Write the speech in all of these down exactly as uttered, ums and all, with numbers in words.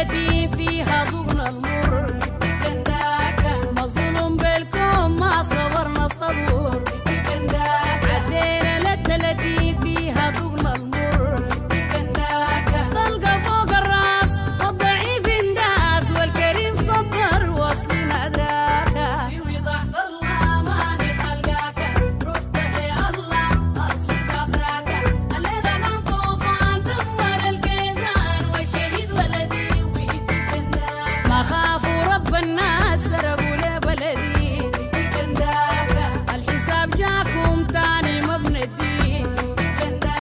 بلدي فيها ضغن المر، مظلوم بالكون ما صبرنا صبور، عدينا للتلاتين فيها ضغن المر، طلقة فوق الراس والضعيف انداس والكريم صبر واصلنا دراكة. في وضح الله ماني خلقاك رحت لله اصلي كفراك، الليلة من طوفان دمر القيدان والشهيد ولدي ويدي كنداك، ما خافوا رب الناس سرقوا لي بلدي كنداك، الحساب جاكم تاني ما بندي كنداك،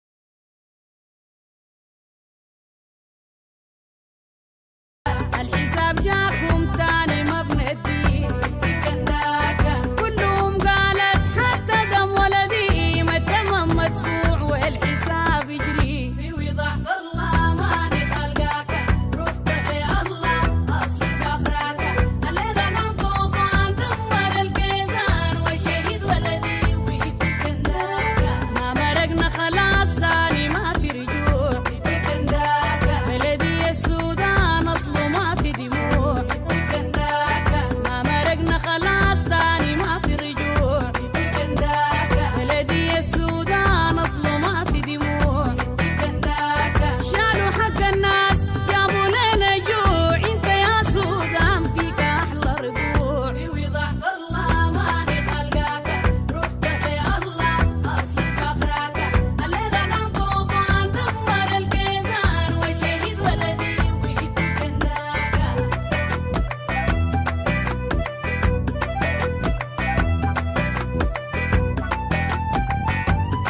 الحساب جاكم تاني ما بندي كنداك، كلهم قالت حتى دم ولدي ما التمم مدفوع والحساب يجري. في وضح الله ماني خلقاك رحت لله اصلي كفراك، الليلة من طوفان دمر القيدان والشهيد ولدي ويدي كنداك، ما مرقنا خلاص تاني ما في رجوع كنداك، بلدي السودان اصله ما في دموع كنداك، ما مرقنا خلاص تاني ما في رجوع كنداك، بلدي السودان اصله ما في دموع كنداك، شالوا حق الناس جابوا لنا جوع، انت يا سودان فيك احلى ربوع. في وضح الله ماني خلقاك رحت لله اصلي كفراك، الليلة من طوفان دمر القيدان والشهيد ولدي ويدي كنداك.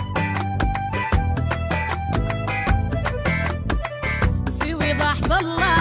في وضح الله